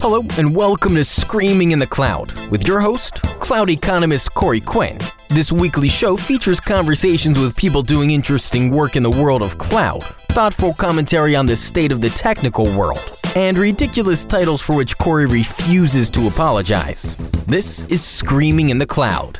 Hello, and welcome to Screaming in the Cloud with your host, cloud economist Corey Quinn. This weekly show features conversations with people doing interesting work in the world of cloud, thoughtful commentary on the state of the technical world, and ridiculous titles for which Corey refuses to apologize. This is Screaming in the Cloud.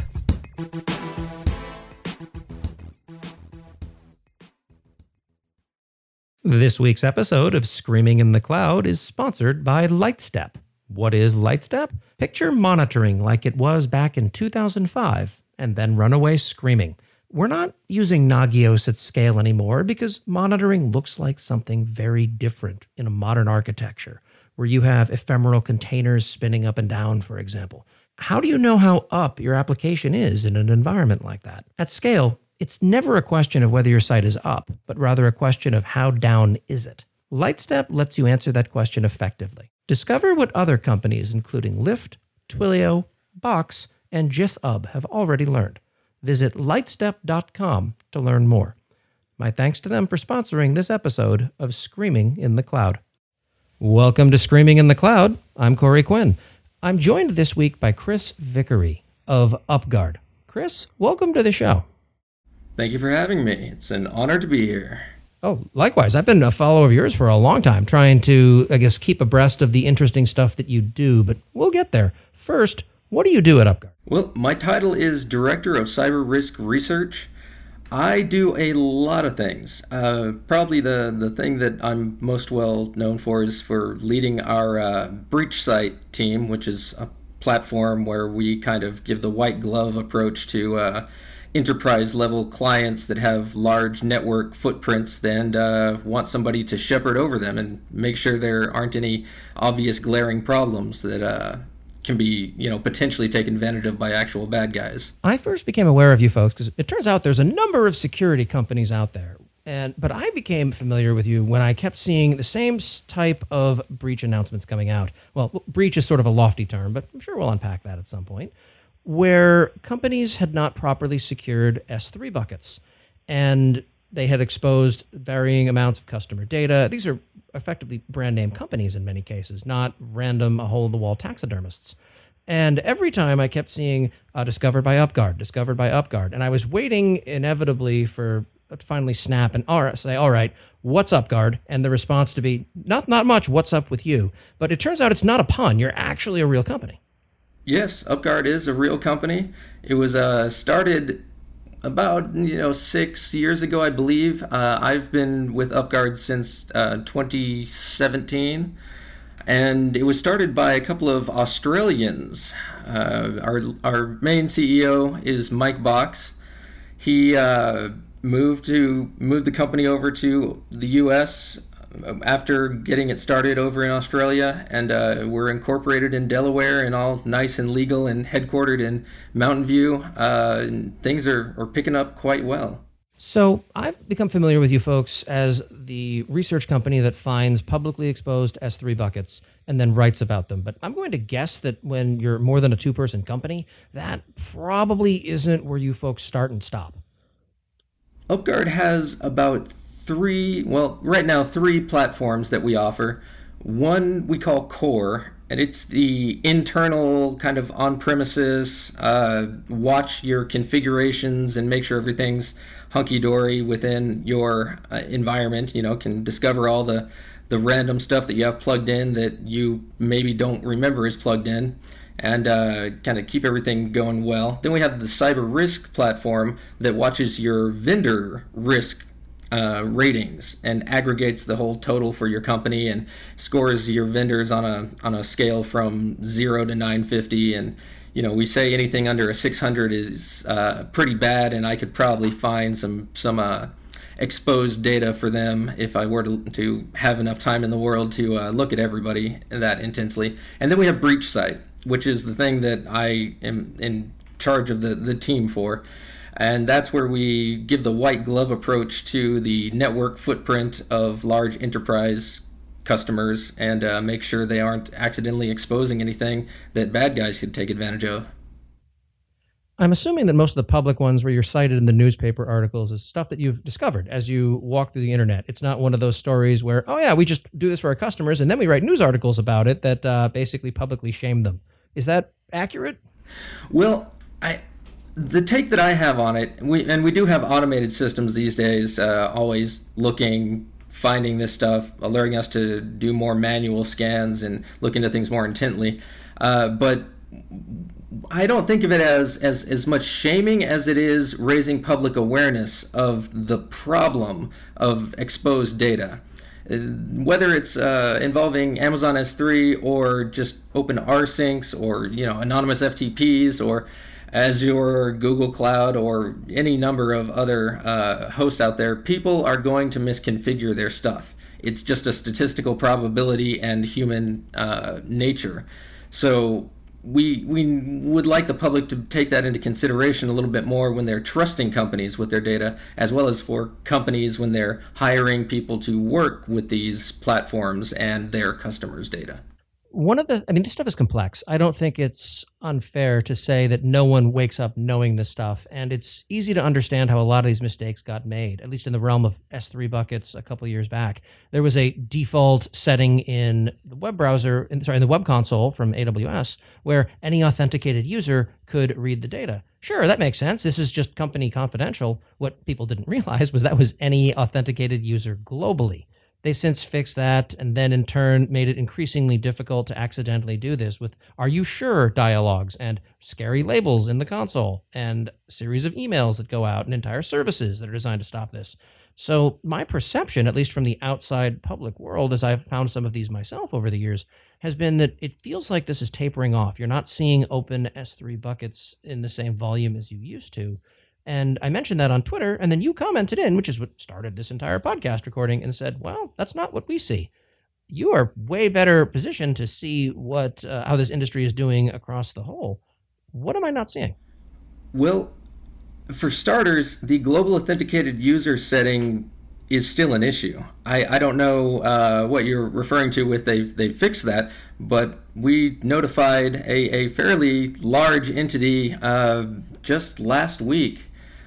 This week's episode of Screaming in the Cloud is sponsored by Lightstep. What is Lightstep? Picture monitoring like it was back in 2005, and then run away screaming. We're not using Nagios at scale anymore because monitoring looks like something very different in a modern architecture, where you have ephemeral containers spinning up and down, for example. How do you know how up your application is in an environment like that? At scale, it's never a question of whether your site is up, but rather a question of how down is it. Lightstep lets you answer that question effectively. Discover what other companies, including Lyft, Twilio, Box, and GithUb have already learned. Visit lightstep.com to learn more. My thanks to them for sponsoring this episode of Screaming in the Cloud. Welcome to Screaming in the Cloud. I'm Corey Quinn. I'm joined this week by Chris Vickery of UpGuard. Chris, welcome to the show. Thank you for having me. It's an honor to be here. Oh, likewise. I've been a follower of yours for a long time, trying to, keep abreast of the interesting stuff that you do, but we'll get there. First, what do you do at UpGuard? Well, my title is Director of Cyber Risk Research. I do a lot of things. Probably the thing that I'm most well known for is for leading our breach site team, which is a platform where we kind of give the white glove approach to enterprise level clients that have large network footprints and want somebody to shepherd over them and make sure there aren't any obvious glaring problems that can be, potentially taken advantage of by actual bad guys. I first became aware of you folks because it turns out there's a number of security companies out there. But I became familiar with you when I kept seeing the same type of breach announcements coming out. Well, breach is sort of a lofty term, but I'm sure we'll unpack that at some point, where companies had not properly secured S3 buckets, and they had exposed varying amounts of customer data. These are effectively brand name companies in many cases, not random hole-in-the-wall taxidermists. And every time I kept seeing discovered by UpGuard, and I was waiting inevitably for it to finally snap and say, all right, what's UpGuard? And the response to be, not much, what's up with you? But it turns out it's not a pun. You're actually a real company. Yes, UpGuard is a real company. It was started about 6 years ago, I believe. I've been with UpGuard since 2017, and it was started by a couple of Australians. Our main CEO is Mike Box. He moved the company over to the U.S. after getting it started over in Australia, and we're incorporated in Delaware and all nice and legal and headquartered in Mountain View. And things are picking up quite well. So I've become familiar with you folks as the research company that finds publicly exposed S3 buckets and then writes about them. But I'm going to guess that when you're more than a two-person company, that probably isn't where you folks start and stop. UpGuard has about three platforms that we offer. One we call Core, and it's the internal kind of on-premises, watch your configurations and make sure everything's hunky-dory within your environment. Can discover all the random stuff that you have plugged in that you maybe don't remember is plugged in, and kind of keep everything going well. Then we have the Cyber Risk platform that watches your vendor risk ratings and aggregates the whole total for your company and scores your vendors on a scale from 0 to 950. And we say anything under a 600 is pretty bad, and I could probably find some exposed data for them if I were to have enough time in the world to look at everybody that intensely. And then we have Breach Site, which is the thing that I am in charge of the team for. And that's where we give the white glove approach to the network footprint of large enterprise customers and make sure they aren't accidentally exposing anything that bad guys could take advantage of. I'm assuming that most of the public ones where you're cited in the newspaper articles is stuff that you've discovered as you walk through the internet. It's not one of those stories where, oh yeah, we just do this for our customers and then we write news articles about it that basically publicly shame them. Is that accurate? Well, the take that I have on it, we do have automated systems these days, always looking, finding this stuff, alerting us to do more manual scans and look into things more intently. But I don't think of it as much shaming as it is raising public awareness of the problem of exposed data. Whether it's involving Amazon S3 or just open rsyncs or anonymous FTPs or Azure, Google Cloud, or any number of other hosts out there, people are going to misconfigure their stuff. It's just a statistical probability and human nature. So we would like the public to take that into consideration a little bit more when they're trusting companies with their data, as well as for companies when they're hiring people to work with these platforms and their customers' data. This stuff is complex. I don't think it's unfair to say that no one wakes up knowing this stuff. And it's easy to understand how a lot of these mistakes got made, at least in the realm of S3 buckets a couple of years back. There was a default setting in the web browser, in the web console from AWS, where any authenticated user could read the data. Sure, that makes sense. This is just company confidential. What people didn't realize was that was any authenticated user globally. They since fixed that and then in turn made it increasingly difficult to accidentally do this with "Are you sure?" dialogues and scary labels in the console and a series of emails that go out and entire services that are designed to stop this. So my perception, at least from the outside public world, as I've found some of these myself over the years, has been that it feels like this is tapering off. You're not seeing open S3 buckets in the same volume as you used to. And I mentioned that on Twitter, and then you commented in, which is what started this entire podcast recording, and said, well, that's not what we see. You are way better positioned to see how this industry is doing across the whole. What am I not seeing? Well, for starters, the global authenticated user setting is still an issue. I don't know what you're referring to with they fixed that, but we notified a fairly large entity just last week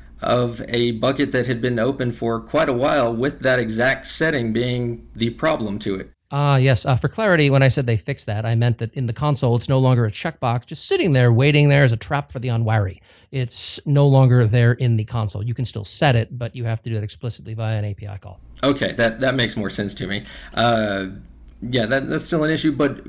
of a bucket that had been open for quite a while with that exact setting being the problem to it. Yes. For clarity, when I said they fixed that, I meant that in the console, it's no longer a checkbox just sitting there waiting there as a trap for the unwary. It's no longer there in the console. You can still set it, but you have to do it explicitly via an API call. Okay, that makes more sense to me. That's still an issue, but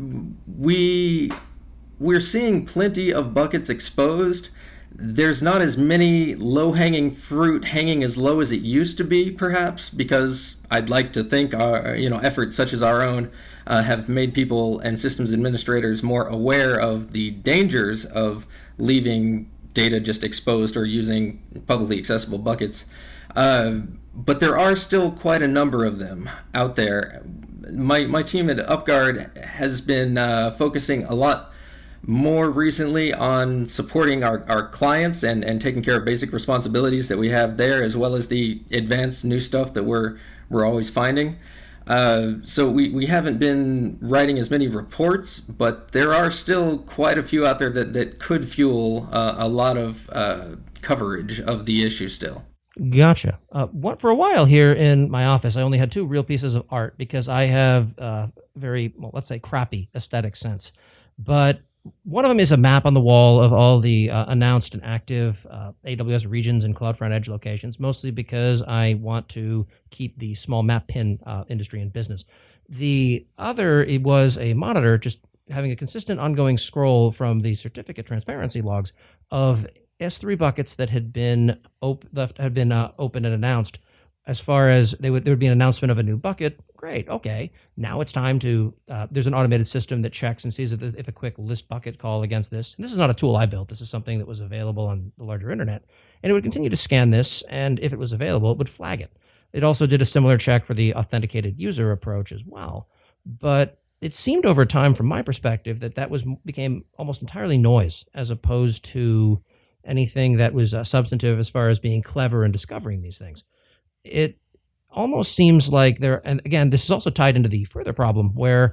we're seeing plenty of buckets exposed. There's not as many low-hanging fruit hanging as low as it used to be, perhaps, because I'd like to think our efforts such as our own have made people and systems administrators more aware of the dangers of leaving data just exposed or using publicly accessible buckets. But there are still quite a number of them out there. My team at UpGuard has been focusing a lot more recently on supporting our clients and taking care of basic responsibilities that we have there, as well as the advanced new stuff that we're always finding. So we haven't been writing as many reports, but there are still quite a few out there that could fuel a lot of coverage of the issue still. Gotcha. For a while here in my office, I only had two real pieces of art because I have very, let's say, crappy aesthetic sense. But one of them is a map on the wall of all the announced and active AWS regions and CloudFront Edge locations, mostly because I want to keep the small map pin industry in business. The other, it was a monitor just having a consistent ongoing scroll from the certificate transparency logs of S3 buckets that had been open and announced. As far as there would be an announcement of a new bucket, great, okay. Now it's time to, there's an automated system that checks and sees if a quick list bucket call against this. And this is not a tool I built. This is something that was available on the larger internet. And it would continue to scan this, and if it was available, it would flag it. It also did a similar check for the authenticated user approach as well. But it seemed over time, from my perspective, that became almost entirely noise as opposed to anything that was substantive as far as being clever and discovering these things. It almost seems like and again, this is also tied into the further problem where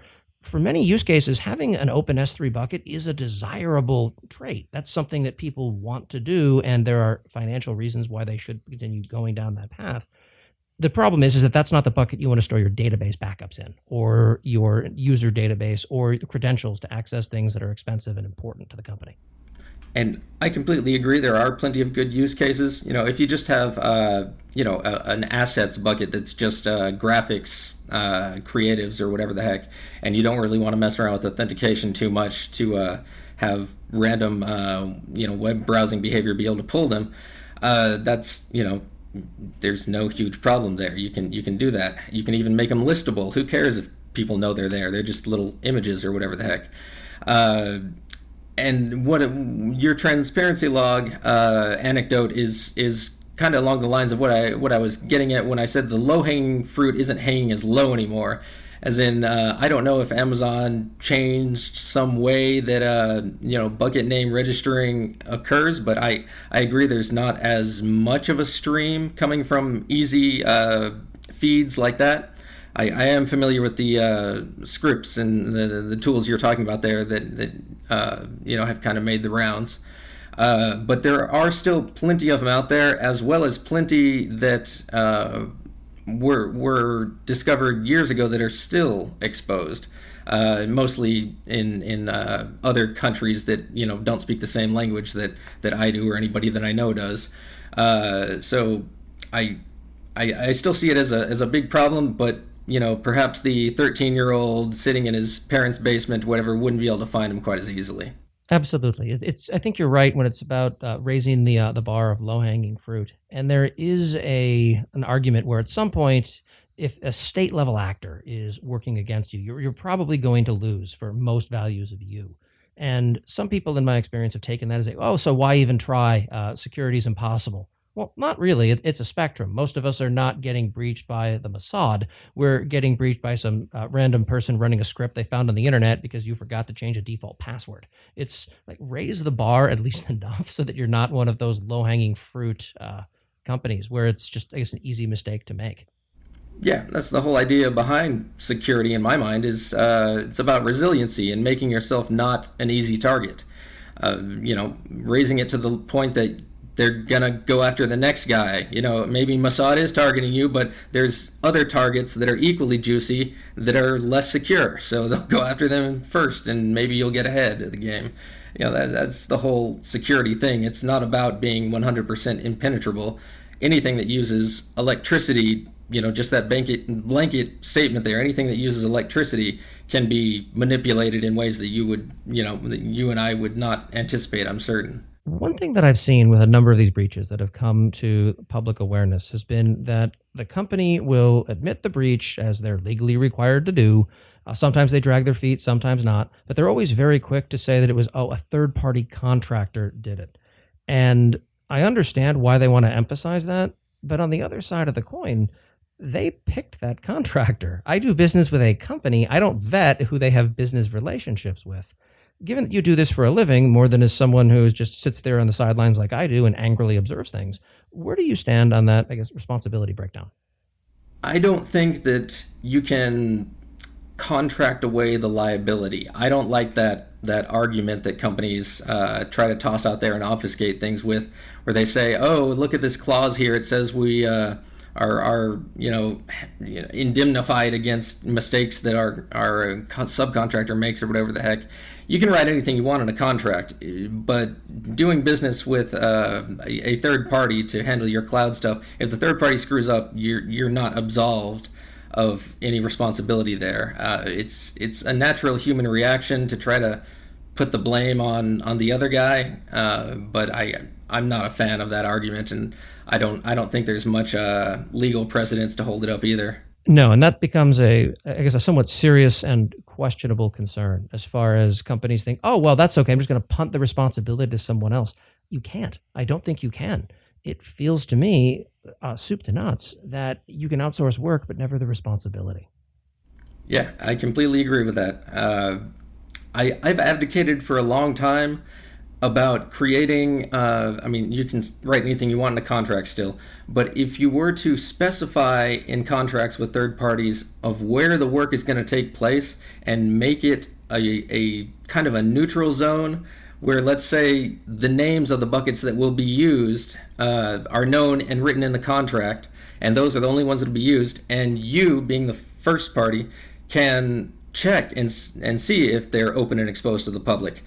for many use cases, having an open S3 bucket is a desirable trait. That's something that people want to do, and there are financial reasons why they should continue going down that path. The problem is that that's not the bucket you want to store your database backups in, or your user database, or the credentials to access things that are expensive and important to the company. And I completely agree. There are plenty of good use cases. If you just have, an assets bucket that's just graphics, creatives, or whatever the heck, and you don't really want to mess around with authentication too much to have random, web browsing behavior be able to pull them. That's, there's no huge problem there. You can do that. You can even make them listable. Who cares if people know they're there? They're just little images or whatever the heck. And your transparency log anecdote is kind of along the lines of what I was getting at when I said the low-hanging fruit isn't hanging as low anymore. As in, I don't know if Amazon changed some way that bucket name registering occurs, but I agree there's not as much of a stream coming from easy feeds like that. I am familiar with the scripts and the tools you're talking about there that have kind of made the rounds. But there are still plenty of them out there, as well as plenty that were discovered years ago that are still exposed, mostly in other countries that don't speak the same language that I do or anybody that I know does. So I still see it as a big problem, but perhaps the 13-year-old sitting in his parents' basement, whatever, wouldn't be able to find him quite as easily. Absolutely. I think you're right when it's about raising the bar of low-hanging fruit. And there is an argument where at some point, if a state-level actor is working against you, you're probably going to lose for most values of you. And some people in my experience have taken that as so why even try? Security is impossible. Well, not really. It's a spectrum. Most of us are not getting breached by the Mossad. We're getting breached by some random person running a script they found on the internet because you forgot to change a default password. It's like raise the bar at least enough so that you're not one of those low-hanging fruit companies where it's just, I guess, an easy mistake to make. Yeah, that's the whole idea behind security in my mind is it's about resiliency and making yourself not an easy target. Raising it to the point that they're going to go after the next guy. Maybe Mossad is targeting you, but there's other targets that are equally juicy that are less secure. So they'll go after them first, and maybe you'll get ahead of the game. That's the whole security thing. It's not about being 100% impenetrable. Anything that uses electricity, just that blanket statement there, anything that uses electricity can be manipulated in ways that you would, that you and I would not anticipate, I'm certain. One thing that I've seen with a number of these breaches that have come to public awareness has been that the company will admit the breach as they're legally required to do. Sometimes they drag their feet, sometimes not, but they're always very quick to say that it was, a third-party contractor did it. And I understand why they want to emphasize that, but on the other side of the coin, they picked that contractor. I do business with a company. I don't vet who they have business relationships with. Given that you do this for a living more than as someone who just sits there on the sidelines like I do and angrily observes things, where do you stand on that, responsibility breakdown? I don't think that you can contract away the liability. I don't like that argument that companies try to toss out there and obfuscate things with, where they say, look at this clause here. It says we are indemnified against mistakes that our subcontractor makes or whatever the heck. You can write anything you want in a contract, but doing business with a third party to handle your cloud stuff, if the third party screws up, you're not absolved of any responsibility there. It's a natural human reaction to try to put the blame on the other guy, but I'm not a fan of that argument, and I don't think there's much legal precedence to hold it up either. No, and that becomes a somewhat serious and questionable concern as far as companies think, that's okay, I'm just going to punt the responsibility to someone else. You can't. I don't think you can. It feels to me, soup to nuts, that you can outsource work but never the responsibility. Yeah, I completely agree with that. I've advocated for a long time about creating, I mean, you can write anything you want in a contract still, but if you were to specify in contracts with third parties of where the work is going to take place and make it a kind of a neutral zone where, let's say, the names of the buckets that will be used are known and written in the contract, and those are the only ones that will be used, and you, being the first party, can check and see if they're open and exposed to the public.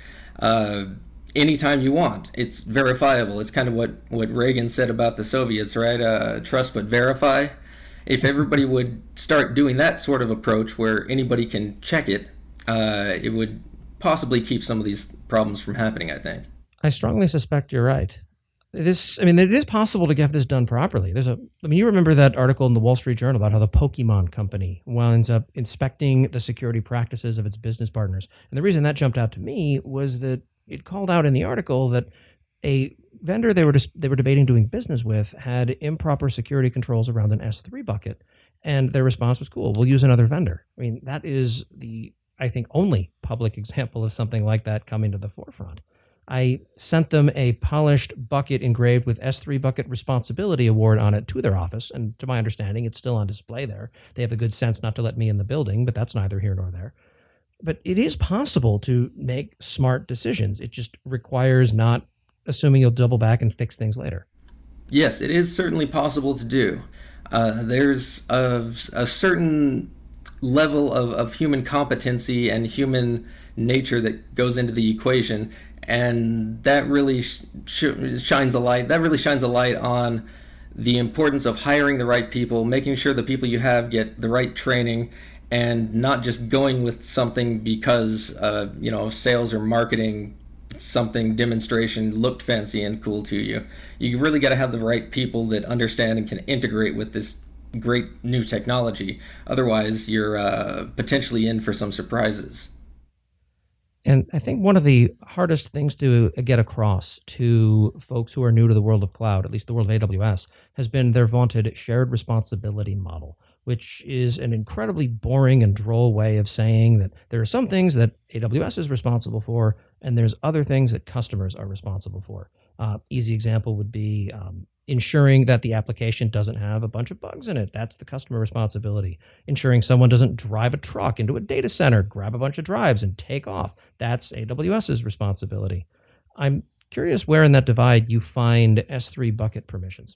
Anytime you want. It's verifiable. It's kind of what Reagan said about the Soviets, right? Trust but verify. If everybody would start doing that sort of approach where anybody can check it, it would possibly keep some of these problems from happening, I think. I strongly suspect you're right. It is possible to get this done properly. You remember that article in the Wall Street Journal about how the Pokemon company winds up inspecting the security practices of its business partners. And the reason that jumped out to me was that it called out in the article that a vendor they were debating doing business with had improper security controls around an S3 bucket, and their response was, cool, we'll use another vendor. I mean, that is the, I think, only public example of something like that coming to the forefront. I sent them a polished bucket engraved with S3 Bucket Responsibility Award on it to their office, and to my understanding, it's still on display there. They have the good sense not to let me in the building, but that's neither here nor there. But it is possible to make smart decisions. It just requires not assuming you'll double back and fix things later. Yes, it is certainly possible to do. There's a certain level of human competency and human nature that goes into the equation, and that really shines a light. That really shines a light on the importance of hiring the right people, making sure the people you have get the right training, and not just going with something because sales or marketing something demonstration looked fancy and cool to you. You really got to have the right people that understand and can integrate with this great new technology. Otherwise, you're potentially in for some surprises. And I think one of the hardest things to get across to folks who are new to the world of cloud, at least the world of AWS, has been their vaunted shared responsibility model, which is an incredibly boring and droll way of saying that there are some things that AWS is responsible for, and there's other things that customers are responsible for. Easy example would be ensuring that the application doesn't have a bunch of bugs in it. That's the customer responsibility. Ensuring someone doesn't drive a truck into a data center, grab a bunch of drives, and take off. That's AWS's responsibility. I'm curious where in that divide you find S3 bucket permissions.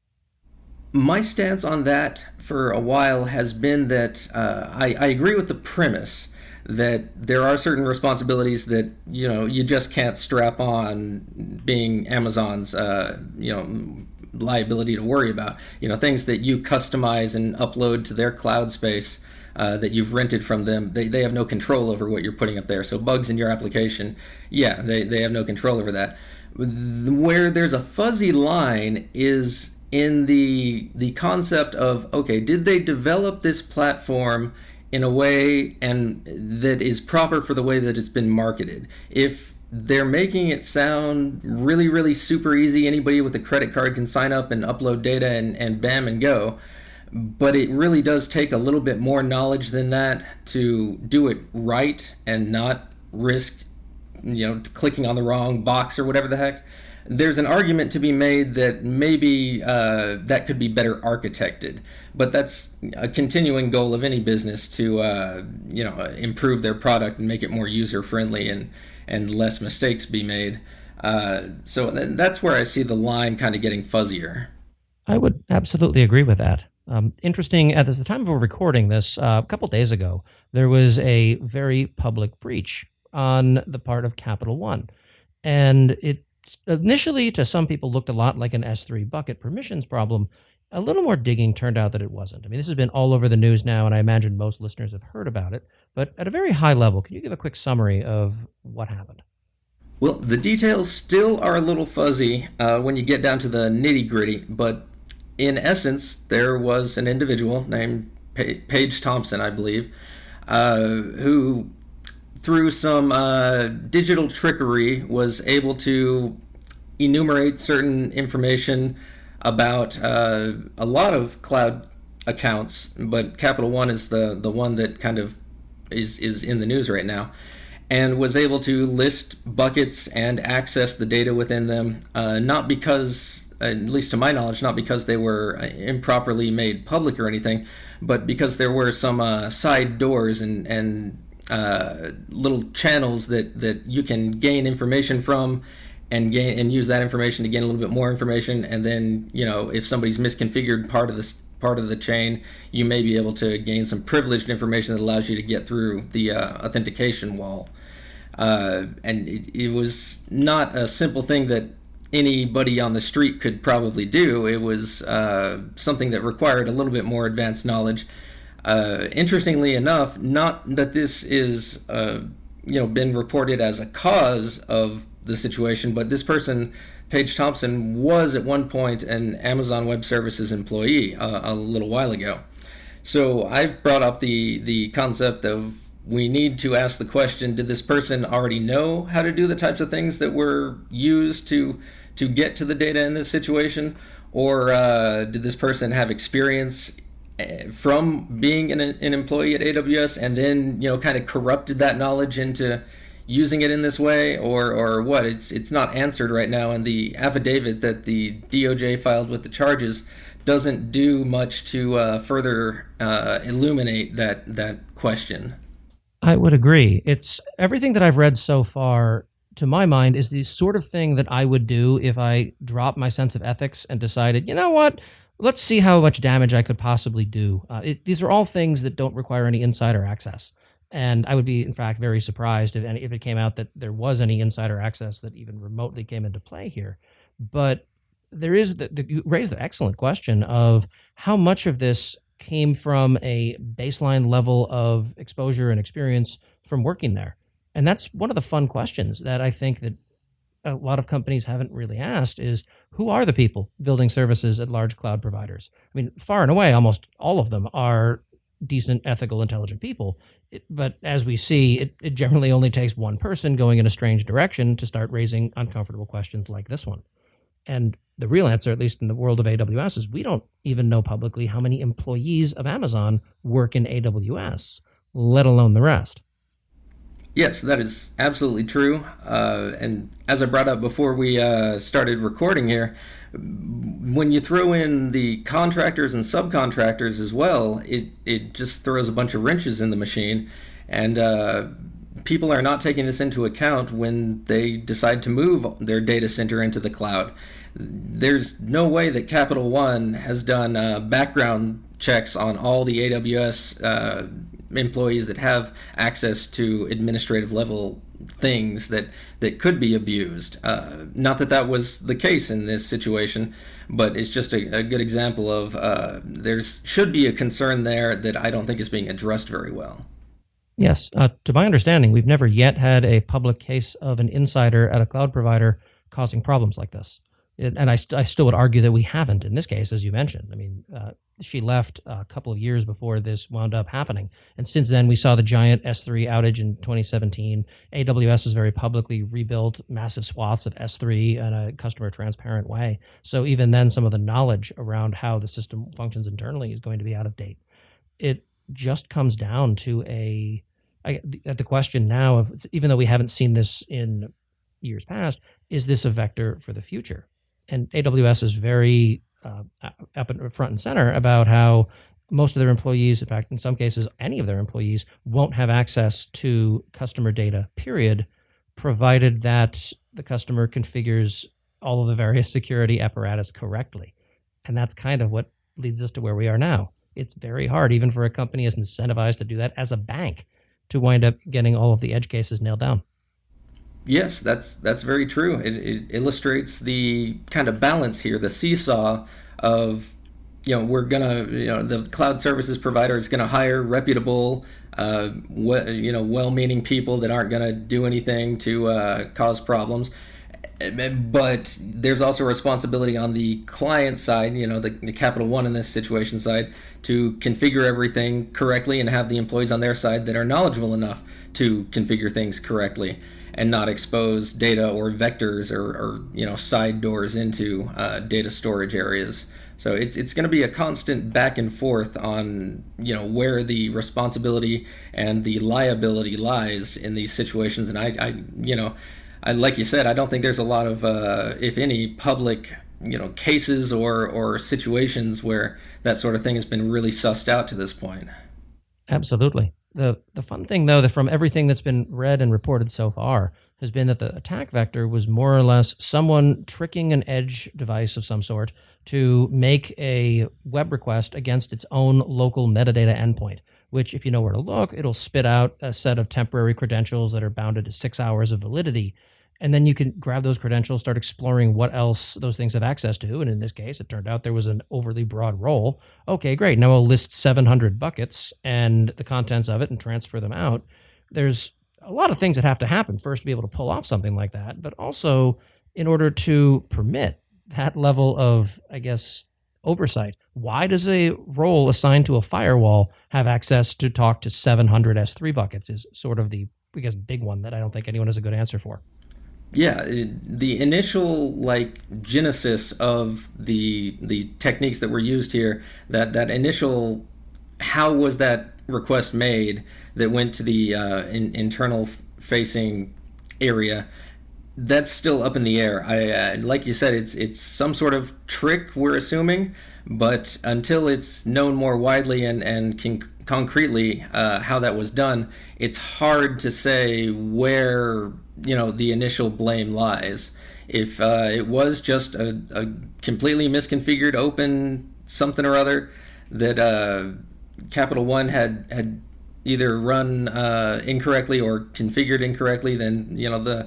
My stance on that for a while has been that I agree with the premise that there are certain responsibilities that you just can't strap on, being Amazon's liability to worry about. Things that you customize and upload to their cloud space that you've rented from them. They have no control over what you're putting up there. So bugs in your application, they have no control over that. Where there's a fuzzy line is in the concept of, okay, did they develop this platform in a way and that is proper for the way that it's been marketed? If they're making it sound really, really super easy, anybody with a credit card can sign up and upload data and bam and go, but it really does take a little bit more knowledge than that to do it right and not risk clicking on the wrong box or whatever the heck. There's an argument to be made that maybe that could be better architected, but that's a continuing goal of any business to improve their product and make it more user friendly and less mistakes be made. So that's where I see the line kind of getting fuzzier. I would absolutely agree with that. Interesting, at the time of recording this, a couple days ago, there was a very public breach on the part of Capital One, and it initially, to some people, looked a lot like an S3 bucket permissions problem. A little more digging turned out that it wasn't. I mean, this has been all over the news now, and I imagine most listeners have heard about it. But at a very high level, can you give a quick summary of what happened? Well, the details still are a little fuzzy when you get down to the nitty-gritty, but in essence, there was an individual named Paige Thompson, I believe, who through some digital trickery, was able to enumerate certain information about a lot of cloud accounts, but Capital One is the one that kind of is in the news right now. and was able to list buckets and access the data within them, not because, at least to my knowledge, not because they were improperly made public or anything, but because there were some side doors and little channels that you can gain information from and use that information to gain a little bit more information. And then, if somebody's misconfigured part of the chain, you may be able to gain some privileged information that allows you to get through the authentication wall. And it was not a simple thing that anybody on the street could probably do. It was something that required a little bit more advanced knowledge. Interestingly enough, not that this is been reported as a cause of the situation, but this person, Paige Thompson, was at one point an Amazon Web Services employee a little while ago. So I've brought up the concept of, we need to ask the question, did this person already know how to do the types of things that were used to get to the data in this situation? Or did this person have experience from being an employee at AWS and then, kind of corrupted that knowledge into using it in this way, or what? It's not answered right now, and the affidavit that the DOJ filed with the charges doesn't do much to further illuminate that question. I would agree. It's everything that I've read so far, to my mind, is the sort of thing that I would do if I dropped my sense of ethics and decided, you know what, let's see how much damage I could possibly do. These are all things that don't require any insider access. And I would be, in fact, very surprised if it came out that there was any insider access that even remotely came into play here. But there is, you raised the excellent question of how much of this came from a baseline level of exposure and experience from working there. And that's one of the fun questions that I think that a lot of companies haven't really asked is, who are the people building services at large cloud providers? I mean, far and away, almost all of them are decent, ethical, intelligent people. But as we see, it generally only takes one person going in a strange direction to start raising uncomfortable questions like this one. And the real answer, at least in the world of AWS, is we don't even know publicly how many employees of Amazon work in AWS, let alone the rest. Yes, that is absolutely true. And as I brought up before we started recording here, when you throw in the contractors and subcontractors as well, it just throws a bunch of wrenches in the machine. And people are not taking this into account when they decide to move their data center into the cloud. There's no way that Capital One has done background checks on all the AWS employees that have access to administrative level things that could be abused. Not that was the case in this situation, but it's just a good example of there should be a concern there that I don't think is being addressed very well. Yes. To my understanding, we've never yet had a public case of an insider at a cloud provider causing problems like this. And I still would argue that we haven't in this case, as you mentioned. I mean, she left a couple of years before this wound up happening. And since then, we saw the giant S3 outage in 2017. AWS has very publicly rebuilt massive swaths of S3 in a customer transparent way. So even then, some of the knowledge around how the system functions internally is going to be out of date. It just comes down to the question now of, even though we haven't seen this in years past, is this a vector for the future? And AWS is very up in front and center about how most of their employees, in fact, in some cases, any of their employees, won't have access to customer data, period, provided that the customer configures all of the various security apparatus correctly. And that's kind of what leads us to where we are now. It's very hard, even for a company as incentivized to do that as a bank, to wind up getting all of the edge cases nailed down. Yes, that's very true. It illustrates the kind of balance here, the seesaw of, we're gonna, the cloud services provider is gonna hire reputable, well-meaning people that aren't gonna do anything to cause problems. But there's also a responsibility on the client side, the Capital One in this situation side, to configure everything correctly and have the employees on their side that are knowledgeable enough to configure things correctly and not expose data or vectors or side doors into data storage areas So it's going to be a constant back and forth on where the responsibility and the liability lies in these situations. And I like you said, I don't think there's a lot of if any public cases or situations where that sort of thing has been really sussed out to this point. Absolutely. The fun thing, though, that from everything that's been read and reported so far has been that the attack vector was more or less someone tricking an edge device of some sort to make a web request against its own local metadata endpoint, which, if you know where to look, it'll spit out a set of temporary credentials that are bounded to 6 hours of validity. And then you can grab those credentials, start exploring what else those things have access to. And in this case, it turned out there was an overly broad role. Okay, great. Now I'll list 700 buckets and the contents of it and transfer them out. There's a lot of things that have to happen first to be able to pull off something like that, but also in order to permit that level of, I guess, oversight. Why does a role assigned to a firewall have access to talk to 700 S3 buckets is sort of the, I guess, big one that I don't think anyone has a good answer for. Yeah, the initial genesis of the techniques that were used here, that initial, how was that request made that went to the internal facing area, that's still up in the air. Like you said, it's some sort of trick, we're assuming, but until it's known more widely and concretely how that was done, it's hard to say where the initial blame lies. If it was just a completely misconfigured open something or other that Capital One had either run incorrectly or configured incorrectly, then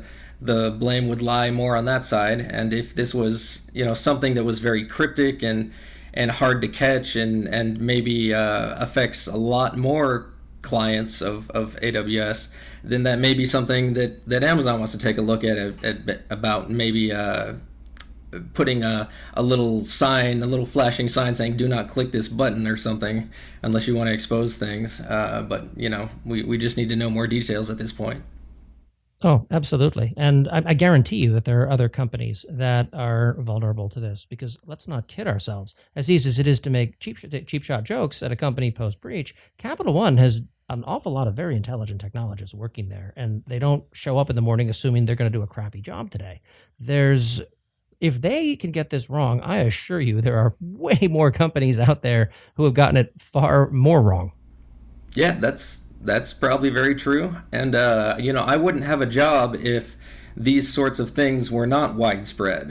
the blame would lie more on that side. And if this was something that was very cryptic and hard to catch and maybe affects a lot more clients of AWS, then that may be something that Amazon wants to take a look at about maybe putting a little sign, a little flashing sign saying "Do not click this button" or something, unless you want to expose things. But we just need to know more details at this point. Oh, absolutely. And I guarantee you that there are other companies that are vulnerable to this, because let's not kid ourselves. As easy as it is to make cheap shot jokes at a company post-breach, Capital One has an awful lot of very intelligent technologists working there, and they don't show up in the morning assuming they're going to do a crappy job today. If they can get this wrong, I assure you there are way more companies out there who have gotten it far more wrong. Yeah, that's probably very true. And, I wouldn't have a job if these sorts of things were not widespread.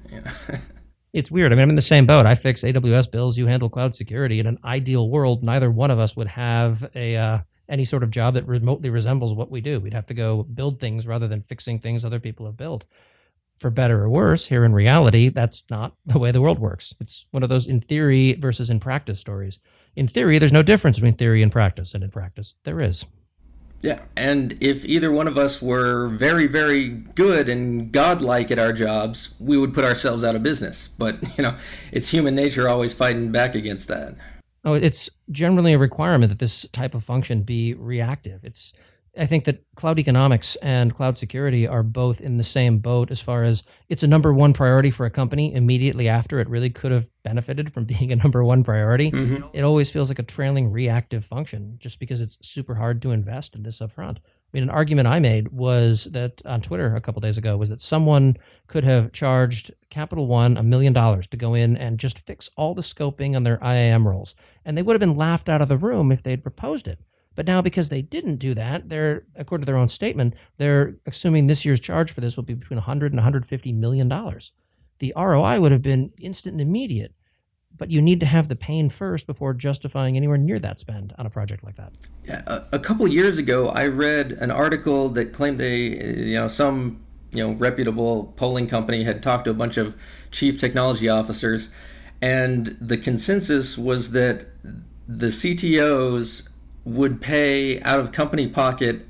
It's weird. I mean, I'm in the same boat. I fix AWS bills. You handle cloud security. In an ideal world, neither one of us would have any sort of job that remotely resembles what we do. We'd have to go build things rather than fixing things other people have built. For better or worse, here in reality, that's not the way the world works. It's one of those in theory versus in practice stories. In theory, there's no difference between theory and practice, and in practice, there is. Yeah, and if either one of us were very, very good and godlike at our jobs, we would put ourselves out of business. But, it's human nature always fighting back against that. Oh, it's generally a requirement that this type of function be reactive. I think that cloud economics and cloud security are both in the same boat as far as it's a number one priority for a company immediately after it really could have benefited from being a number one priority. Mm-hmm. It always feels like a trailing reactive function just because it's super hard to invest in this upfront. I mean, an argument I made was that on Twitter a couple days ago was that someone could have charged Capital One $1 million to go in and just fix all the scoping on their IAM roles. And they would have been laughed out of the room if they'd proposed it. But now, because they didn't do that, they're, according to their own statement, they're assuming this year's charge for this will be between $100 and $150 million. The ROI would have been instant and immediate, but you need to have the pain first before justifying anywhere near that spend on a project like that. Yeah, a couple of years ago, I read an article that claimed some reputable polling company had talked to a bunch of chief technology officers, and the consensus was that the CTOs would pay out of company pocket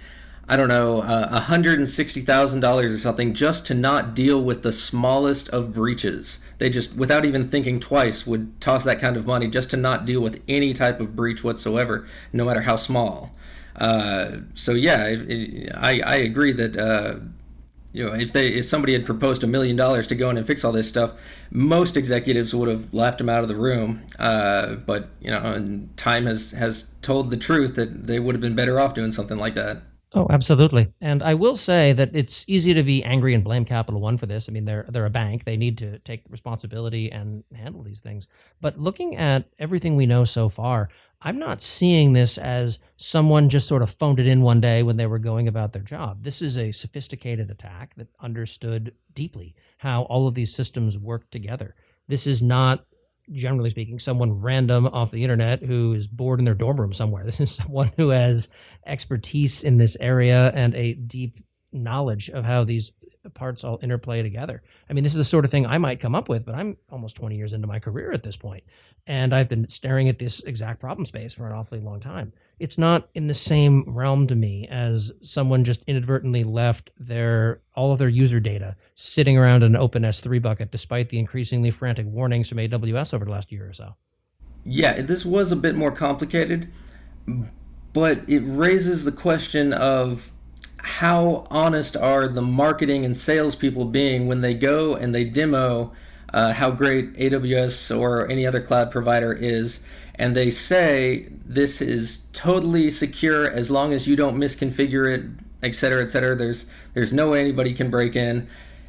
$160,000 or something just to not deal with the smallest of breaches. They just, without even thinking twice, would toss that kind of money just to not deal with any type of breach whatsoever, no matter how small. I agree that if somebody had proposed $1 million to go in and fix all this stuff, most executives would have laughed him out of the room. But and time has told the truth that they would have been better off doing something like that. Oh, absolutely. And I will say that it's easy to be angry and blame Capital One for this. I mean, they're a bank. They need to take responsibility and handle these things. But looking at everything we know so far, I'm not seeing this as someone just sort of phoned it in one day when they were going about their job. This is a sophisticated attack that understood deeply how all of these systems work together. This is not, generally speaking, someone random off the internet who is bored in their dorm room somewhere. This is someone who has expertise in this area and a deep knowledge of how these parts all interplay together. I mean, this is the sort of thing I might come up with, but I'm almost 20 years into my career at this point, and I've been staring at this exact problem space for an awfully long time. It's not in the same realm to me as someone just inadvertently left all of their user data sitting around an open S3 bucket, despite the increasingly frantic warnings from AWS over the last year or so. Yeah, this was a bit more complicated, but it raises the question of how honest are the marketing and salespeople being when they go and they demo how great AWS or any other cloud provider is, and they say this is totally secure as long as you don't misconfigure it, et cetera, et cetera. There's no way anybody can break in.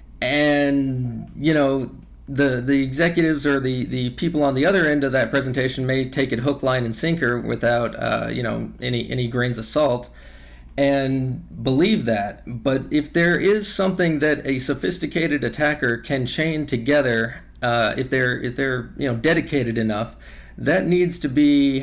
And, the executives or the people on the other end of that presentation may take it hook, line, and sinker without, any grains of salt and believe that. But if there is something that a sophisticated attacker can chain together, if they're dedicated enough, that needs to be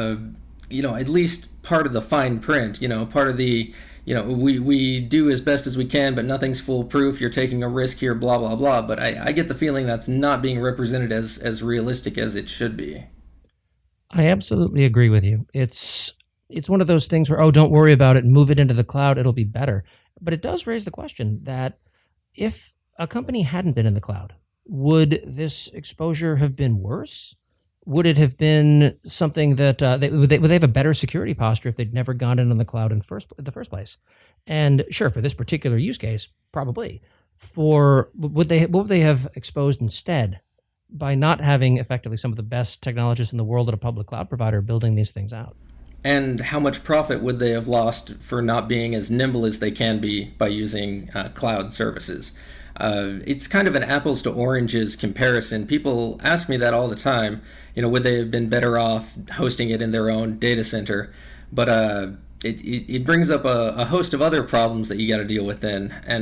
at least part of the fine print. Part of the we do as best as we can, but nothing's foolproof. You're taking a risk here, blah blah blah. But I get the feeling that's not being represented as realistic as it should be. I absolutely agree with you. It's one of those things where, don't worry about it, move it into the cloud, it'll be better. But it does raise the question that if a company hadn't been in the cloud, would this exposure have been worse? Would it have been something that would they have a better security posture if they'd never gone in on the cloud in the first place? And sure, for this particular use case, probably. What would they have exposed instead by not having effectively some of the best technologists in the world at a public cloud provider building these things out? And how much profit would they have lost for not being as nimble as they can be by using cloud services? It's kind of an apples to oranges comparison. People ask me that all the time. Would they have been better off hosting it in their own data center? But it brings up a host of other problems that you got to deal with then, and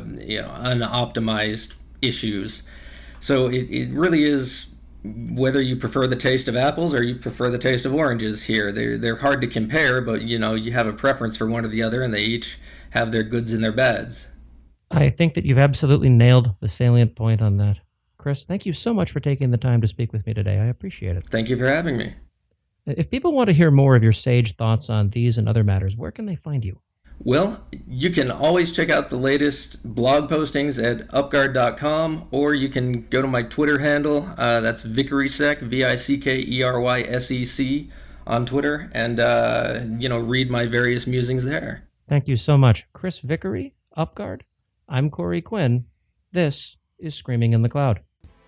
unoptimized issues. So it really is whether you prefer the taste of apples or you prefer the taste of oranges here. They're hard to compare, but you have a preference for one or the other, and they each have their goods and their bads. I think that you've absolutely nailed the salient point on that. Chris, thank you so much for taking the time to speak with me today. I appreciate it. Thank you for having me. If people want to hear more of your sage thoughts on these and other matters, where can they find you? Well, you can always check out the latest blog postings at upguard.com, or you can go to my Twitter handle. That's VickerySec, VICKERYSEC on Twitter, and read my various musings there. Thank you so much. Chris Vickery, UpGuard. I'm Corey Quinn. This is Screaming in the Cloud.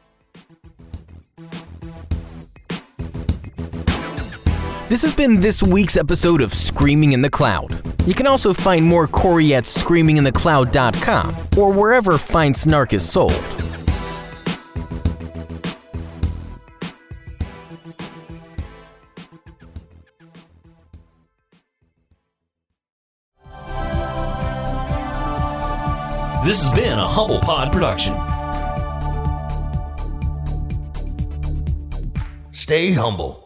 This has been this week's episode of Screaming in the Cloud. You can also find more Corey at screaminginthecloud.com or wherever fine snark is sold. This has been a Humble Pod production. Stay humble.